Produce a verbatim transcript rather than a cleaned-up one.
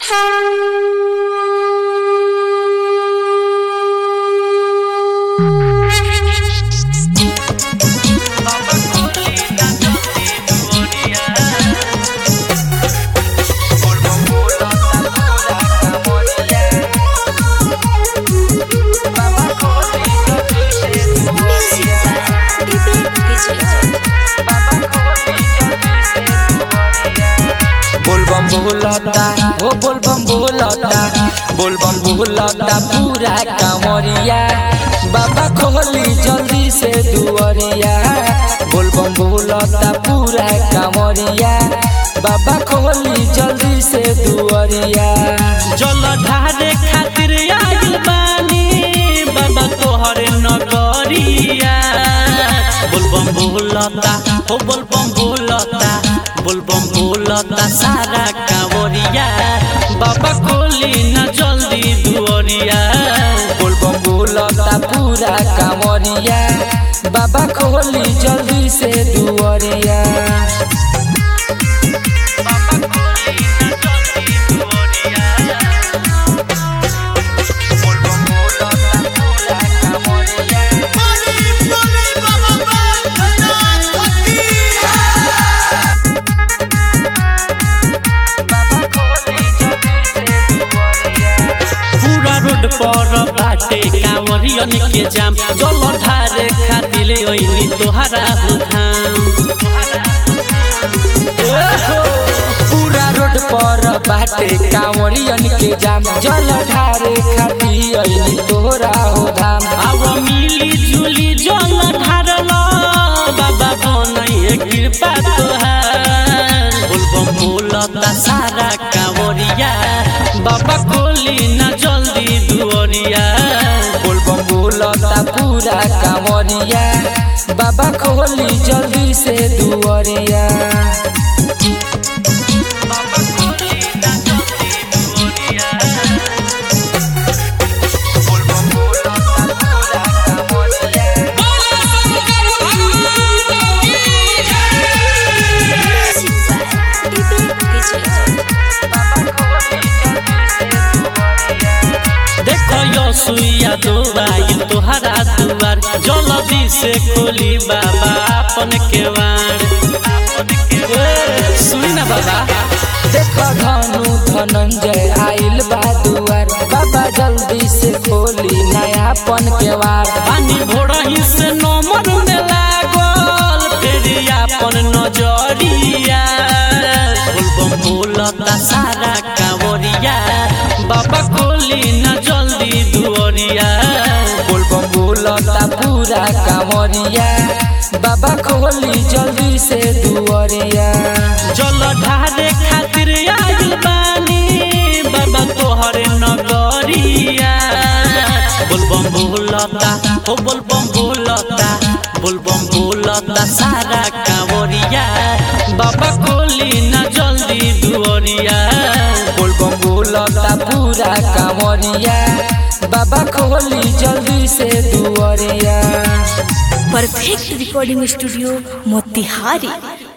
बोलबम बोलता हो बोलबम बोलता बोलबम बोलता पूरा कांवरिया बाबा खोली जल्दी से दुआरिया। बोलबम बोलता पूरा कांवरिया बाबा खोली जल्दी से दुआरिया। जल ढारे खातिर आइल बानी बाबा तोहरे नगरिया। बोलबम बोलता हो बोलबम बोलता बोलबम बोलता सारा कांवरिया बाबा खोली न जल्दी दुआरिया। बोलबम बोलता पूरा कांवरिया बाबा खोली जल्दी से दुआरिया। रोड पर बाटे कांवरियन के जाम जल ढारे खातिर ओइनी तोहरा धाम। पूरा रोड पर बाटे कांवरियन के जाम जल ढारे खातिर ओइनी तोहरा धाम। अब मिली जुली जल ढारला बाबा बनई कृपा तोहार। बोलबम बोलता सारा कांवरिया बाबा खोली न जल्दी दुआरिया। बोलबम बोलता पूरा कांवरिया बाबा खोली जल्दी से दुआरिया। सुइया दोबाई तोहरा दुआर जल्दी से खोली बाबा अपन केवाड़। सुनी ना बाबा देखो धनु धनंजय आइल बा दुआर बाबा जल्दी से खोली नया अपन केवाड़। पानी भोरही से नमर में लागल तेरी अपन नजरिया। बोलबम बोलता सारा कांवरिया बाबा खोली न जल्दी दुआरिया। बोलबम बोलता पूरा कांवरिया बाबा खोली जल्दी से दुआरिया। जल ढारे खातिर आइल बानी बाबा तोहरे नगरिया। बोलबम बोलता हो बोलबम बोलता बोलबम बोलता सारा कांवरिया बाबा खोली न जल्दी दुआरिया। बोलबम बोलता पूरा कांवरिया बाबा खोली जल्दी से दुआरिया। Perfect recording studio Motihari.